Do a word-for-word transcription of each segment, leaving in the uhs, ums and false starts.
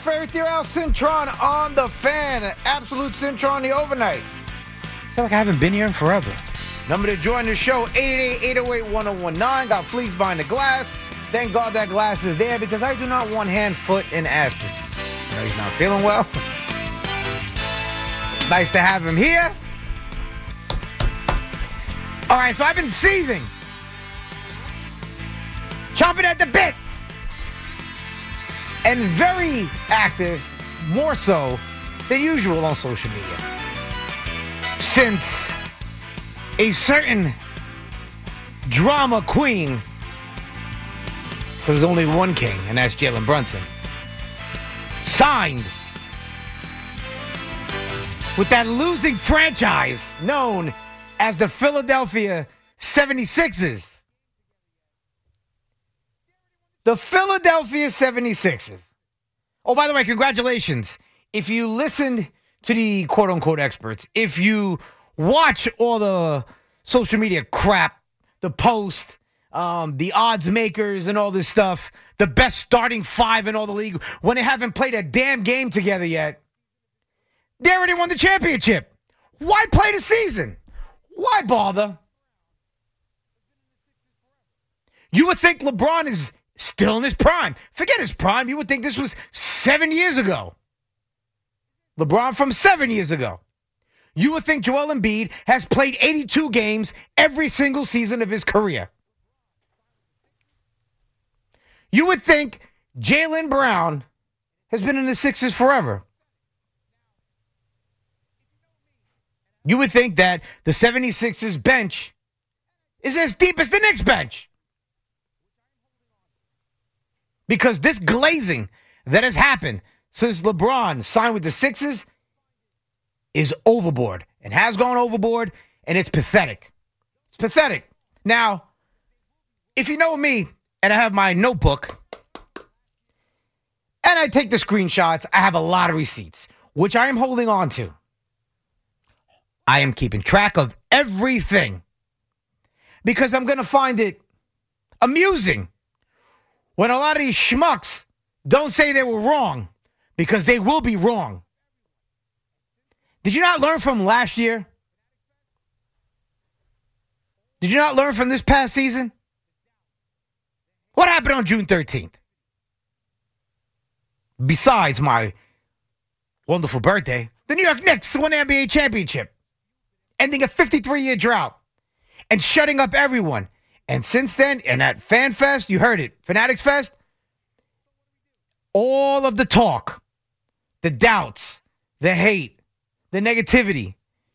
Fairy Theory Al Cintron on the fan. Absolute Cintron on the overnight. I feel like I haven't been here in forever. Number to join the show, eight eight eight, eight oh eight, one oh one nine. Got fleas behind the glass. Thank God that glass is there because I do not want hand, foot, and ass disease. You know he's not feeling well. It's nice to have him here. All right, so I've been seething. Chomping at the bits. And very active, more so than usual on social media. Since a certain drama queen, there's only one king, and that's Jalen Brunson, signed with that losing franchise known as the Philadelphia seventy-sixers. The Philadelphia seventy-sixers. Oh, by the way, congratulations. If you listened to the quote-unquote experts, if you watch all the social media crap, the post, um, the odds makers and all this stuff, the best starting five in all the league, when they haven't played a damn game together yet, they already won the championship. Why play the season? Why bother? You would think LeBron is still in his prime. Forget his prime. You would think this was seven years ago. LeBron from seven years ago. You would think Joel Embiid has played eighty-two games every single season of his career. You would think Jaylen Brown has been in the Sixers forever. You would think that the seventy-sixers bench is as deep as the Knicks bench. Because this glazing that has happened since LeBron signed with the Sixers is overboard and has gone overboard, and it's pathetic. It's pathetic. Now, if you know me and I have my notebook and I take the screenshots, I have a lot of receipts, which I am holding on to. I am keeping track of everything because I'm going to find it amusing when a lot of these schmucks don't say they were wrong, because they will be wrong. Did you not learn from last year? Did you not learn from this past season? What happened on June thirteenth? Besides my wonderful birthday, the New York Knicks won the N B A championship, ending a fifty-three-year drought and shutting up everyone. And since then, and at Fan Fest, you heard it, Fanatics Fest, all of the talk, the doubts, the hate, the negativity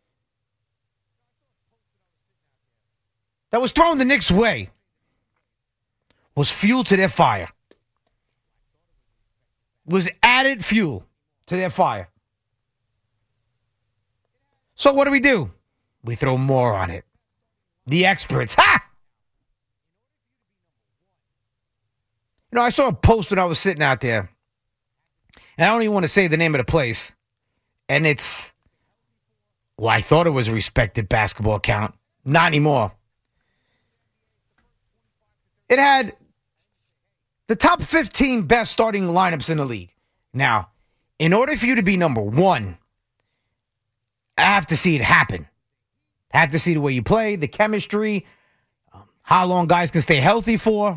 that was thrown the Knicks' way was fuel to their fire. Was added fuel to their fire. So what do we do? We throw more on it. The experts, ha! You know, I saw a post when I was sitting out there, and I don't even want to say the name of the place, and it's, well, I thought it was a respected basketball account. Not anymore. It had the top fifteen best starting lineups in the league. Now, in order for you to be number one, I have to see it happen. I have to see the way you play, the chemistry, um, how long guys can stay healthy for.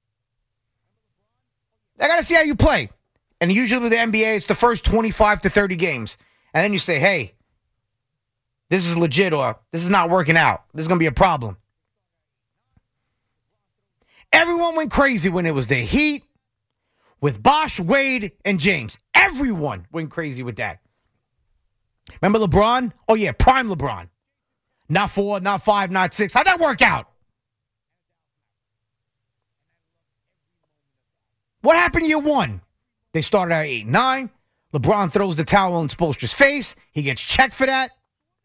I got to see how you play. And usually with the N B A, it's the first twenty-five to thirty games. And then you say, hey, this is legit or this is not working out. This is going to be a problem. Everyone went crazy when it was the Heat with Bosh, Wade, and James. Everyone went crazy with that. Remember LeBron? Oh, yeah, prime LeBron. Not four, not five, not six. How'd that work out? What happened year one? They started at eight nine. LeBron throws the towel in Spoelstra's face. He gets checked for that.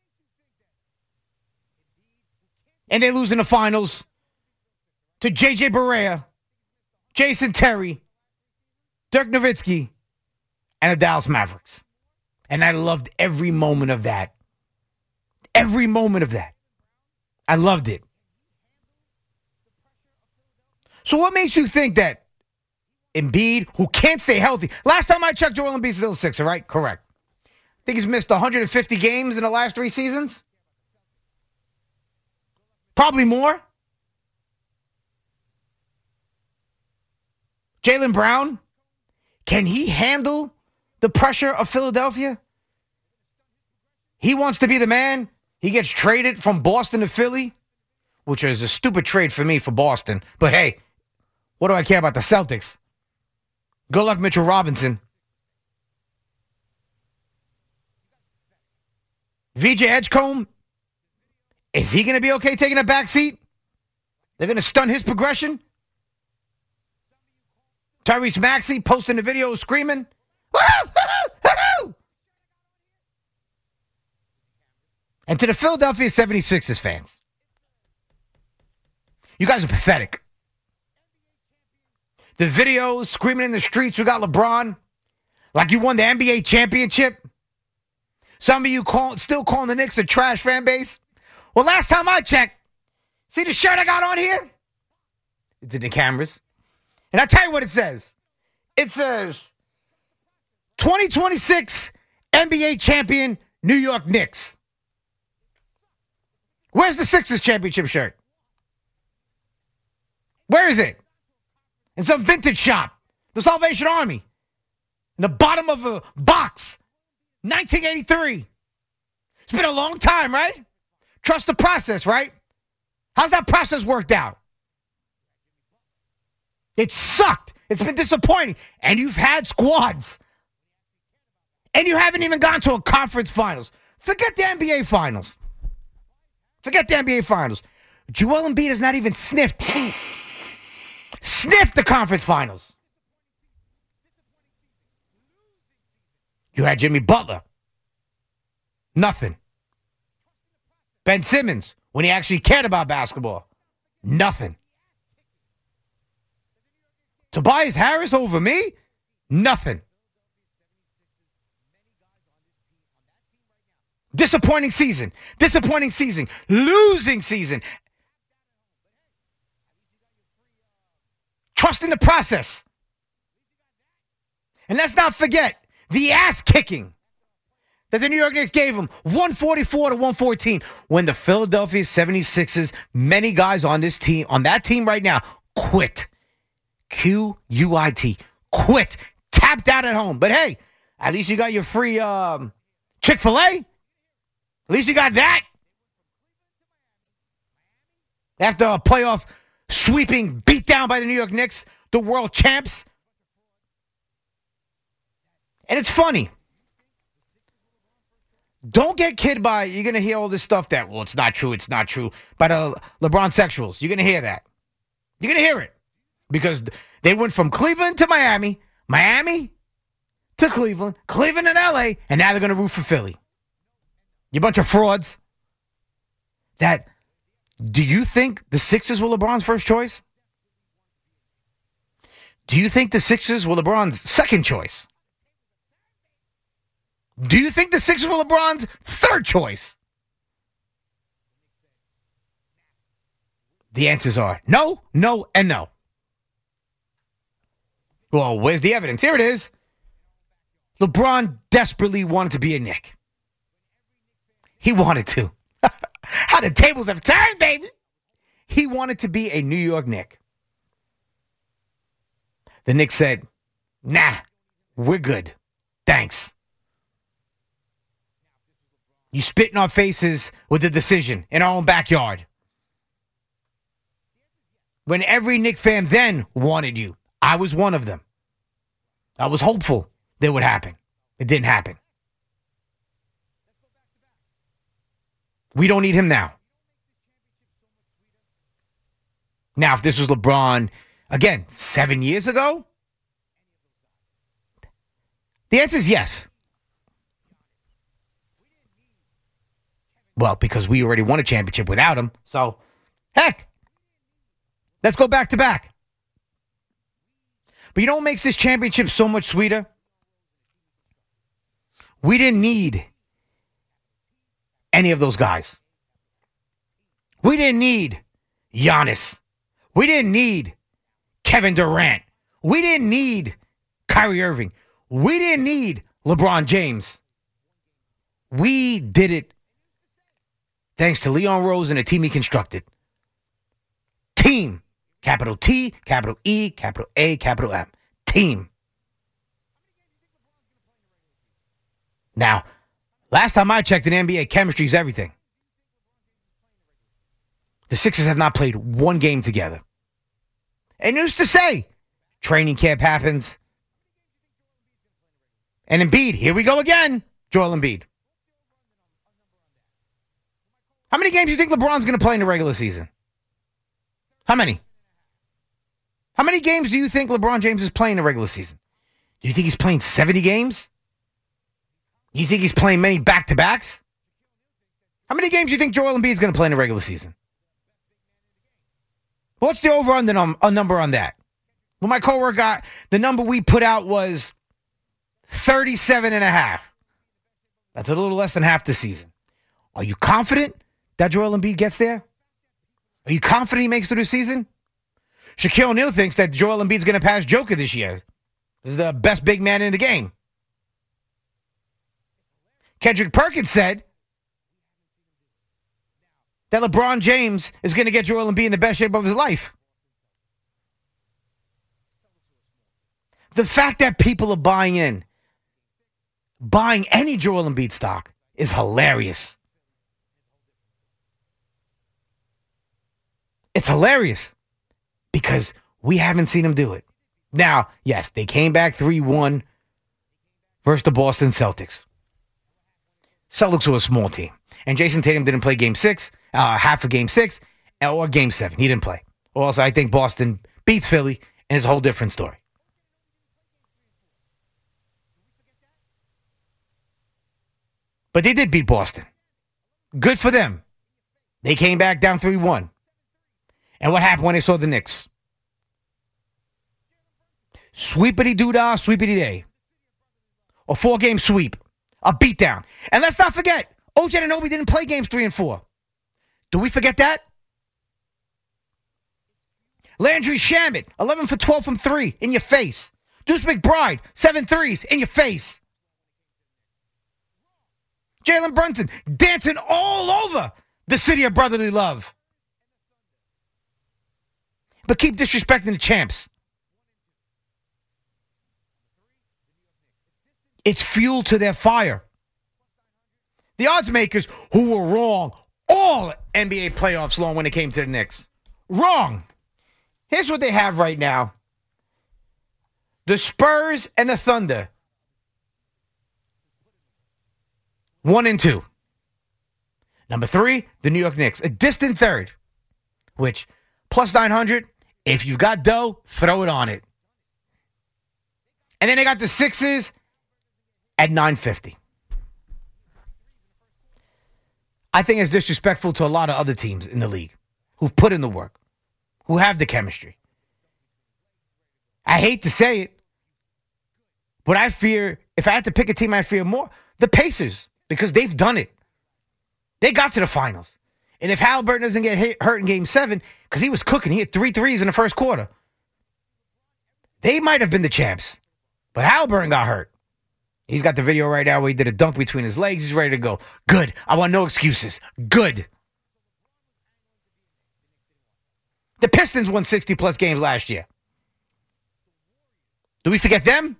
And they lose in the finals to J J Barea, Jason Terry, Dirk Nowitzki, and the Dallas Mavericks. And I loved every moment of that. Every moment of that. I loved it. So what makes you think that Embiid, who can't stay healthy. Last time I checked, Joel Embiid's still a Sixer, right? Correct. I think he's missed one hundred fifty games in the last three seasons. Probably more. Jaylen Brown, can he handle the pressure of Philadelphia? He wants to be the man. He gets traded from Boston to Philly, which is a stupid trade for me for Boston. But hey, what do I care about the Celtics? Good luck, Mitchell Robinson. V J Edgecombe, is he going to be okay taking a back seat? They're going to stun his progression? Tyrese Maxey posting the video screaming, woo-hoo, and to the Philadelphia seventy-sixers fans, you guys are pathetic. The videos screaming in the streets, we got LeBron, like you won the N B A championship. Some of you call, still calling the Knicks a trash fan base. Well, last time I checked, see the shirt I got on here? It's in the cameras. And I tell you what it says. It says twenty twenty-six N B A champion New York Knicks. Where's the Sixers championship shirt? Where is it? In some vintage shop. The Salvation Army. In the bottom of a box. nineteen eighty-three. It's been a long time, right? Trust the process, right? How's that process worked out? It sucked. It's been disappointing. And you've had squads. And you haven't even gone to a conference finals. Forget the N B A finals. Forget the N B A finals. Joel Embiid has not even sniffed. sniffed the conference finals. You had Jimmy Butler. Nothing. Ben Simmons, when he actually cared about basketball. Nothing. Tobias Harris over me? Nothing. Disappointing season. Disappointing season. Losing season. Trust in the process. And let's not forget the ass kicking that the New York Knicks gave them, one forty-four to one fourteen, when the Philadelphia seventy-sixers, many guys on this team, on that team right now, quit. Q U I T. Quit. Tapped out at home. But hey, at least you got your free um, Chick-fil-A. At least you got that. After a playoff sweeping beatdown by the New York Knicks, the world champs. And it's funny. Don't get kid by, you're going to hear all this stuff that, well, it's not true, it's not true, by the LeBron sexuals. You're going to hear that. You're going to hear it. Because they went from Cleveland to Miami, Miami to Cleveland, Cleveland and L A, and now they're going to root for Philly. You bunch of frauds. That, do you think the Sixers were LeBron's first choice? Do you think the Sixers were LeBron's second choice? Do you think the Sixers were LeBron's third choice? The answers are no, no, and no. Well, where's the evidence? Here it is. LeBron desperately wanted to be a Knick. He wanted to. How the tables have turned, baby. He wanted to be a New York Knick. The Knicks said, nah, we're good. Thanks. You spit in our faces with the decision in our own backyard. When every Knick fan then wanted you. I was one of them. I was hopeful that would happen. It didn't happen. We don't need him now. Now, if this was LeBron, again, seven years ago, the answer is yes. Well, because we already won a championship without him. So, heck, let's go back to back. But you know what makes this championship so much sweeter? We didn't need any of those guys. We didn't need Giannis. We didn't need Kevin Durant. We didn't need Kyrie Irving. We didn't need LeBron James. We did it thanks to Leon Rose and a team he constructed. Team. Capital T, capital E, capital A, capital M. Team. Now, last time I checked in N B A, chemistry is everything. The Sixers have not played one game together. And who's to say? Training camp happens. And Embiid, here we go again. Joel Embiid. How many games do you think LeBron's going to play in the regular season? How many? How many games do you think LeBron James is playing in the regular season? Do you think he's playing seventy games? Do you think he's playing many back-to-backs? How many games do you think Joel Embiid is going to play in the regular season? What's the over-under num- a number on that? Well, my coworker got, the number we put out was thirty-seven and a half. That's a little less than half the season. Are you confident that Joel Embiid gets there? Are you confident he makes it through the season? Shaquille O'Neal thinks that Joel Embiid's going to pass Joker this year. He's the best big man in the game. Kendrick Perkins said that LeBron James is going to get Joel Embiid in the best shape of his life. The fact that people are buying in, buying any Joel Embiid stock is hilarious. It's hilarious because we haven't seen him do it. Now, yes, they came back three one versus the Boston Celtics. Celtics were a small team. And Jason Tatum didn't play game six, uh, half of game six, or game seven. He didn't play. Also, I think Boston beats Philly, and it's a whole different story. But they did beat Boston. Good for them. They came back down three one. And what happened when they saw the Knicks? Sweepity-doo-dah, sweepity-day. A four-game sweep. A beatdown. And let's not forget, O G Anunoby didn't play games three and four. Do we forget that? Landry Shamet, eleven for twelve from three, in your face. Deuce McBride, seven threes, in your face. Jalen Brunson, dancing all over the city of brotherly love. But keep disrespecting the champs. It's fuel to their fire. The odds makers who were wrong all N B A playoffs long when it came to the Knicks. Wrong. Here's what they have right now. The Spurs and the Thunder. One and two. Number three, the New York Knicks. A distant third. Which, plus nine hundred, if you've got dough, throw it on it. And then they got the Sixers at nine fifty. I think it's disrespectful to a lot of other teams in the league who've put in the work, who have the chemistry. I hate to say it, but I fear, if I had to pick a team I fear more, the Pacers, because they've done it. They got to the finals. And if Halliburton doesn't get hit, hurt in game seven, because he was cooking, he had three threes in the first quarter, they might have been the champs. But Halliburton got hurt. He's got the video right now where he did a dunk between his legs. He's ready to go. Good. I want no excuses. Good. The Pistons won sixty-plus games last year. Do we forget them?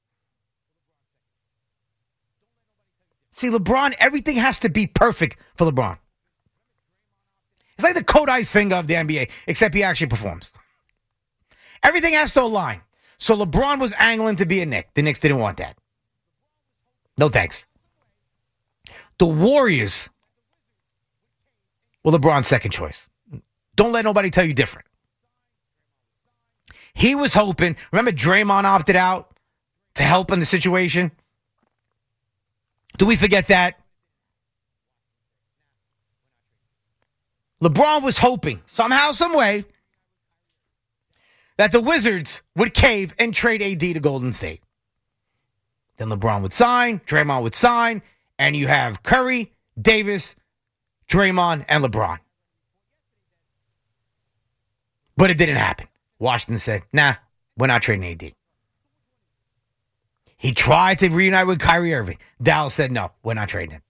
See, LeBron, everything has to be perfect for LeBron. It's like the Kodai Singer of the N B A, except he actually performs. Everything has to align. So LeBron was angling to be a Knick. The Knicks didn't want that. No thanks. The Warriors were LeBron's second choice. Don't let nobody tell you different. He was hoping, remember Draymond opted out to help in the situation? Do we forget that? LeBron was hoping, somehow, some way, that the Wizards would cave and trade A D to Golden State. Then LeBron would sign, Draymond would sign, and you have Curry, Davis, Draymond, and LeBron. But it didn't happen. Washington said, nah, We're not trading A D. He tried to reunite with Kyrie Irving. Dallas said, no, we're not trading him.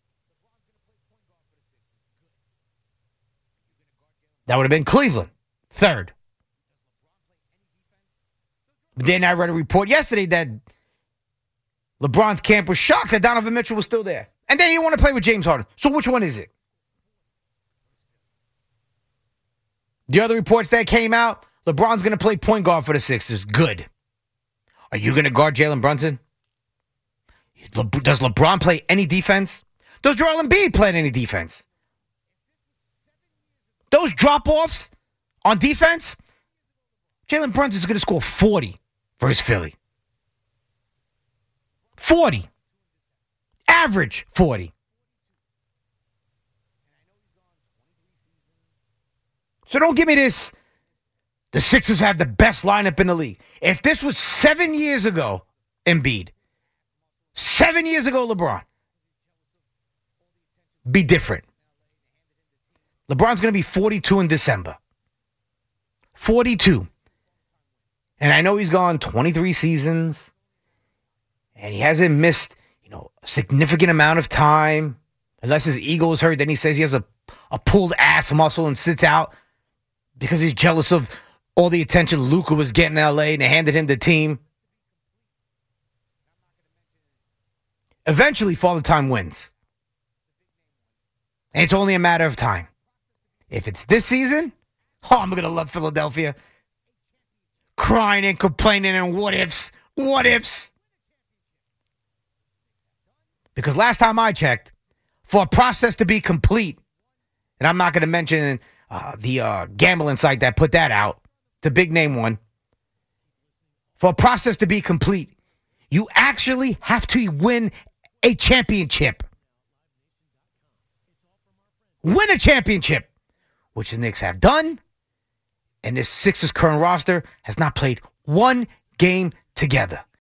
That would have been Cleveland, third. But then I read a report yesterday that LeBron's camp was shocked that Donovan Mitchell was still there. And then he didn't want to play with James Harden. So which one is it? The other reports that came out, LeBron's going to play point guard for the Sixers. Good. Are you going to guard Jalen Brunson? Le- Does LeBron play any defense? Does Joel Embiid play any defense? Those drop-offs on defense, Jalen Brunson is going to score forty for his Philly. forty. Average forty. So don't give me this. The Sixers have the best lineup in the league. If this was seven years ago, Embiid, seven years ago, LeBron, be different. LeBron's going to be forty-two in December. forty-two. And I know he's gone twenty-three seasons. And he hasn't missed, you know, a significant amount of time. Unless his ego is hurt, then he says he has a, a pulled ass muscle and sits out because he's jealous of all the attention Luka was getting in L A and they handed him the team. Eventually, Father Time wins. And it's only a matter of time. If it's this season, oh, I'm going to love Philadelphia. Crying and complaining and what ifs. What ifs. Because last time I checked, for a process to be complete, and I'm not going to mention uh, the uh, gambling site that put that out, it's a big name one. For a process to be complete, you actually have to win a championship. Win a championship. Which the Knicks have done, and this Sixers current roster has not played one game together.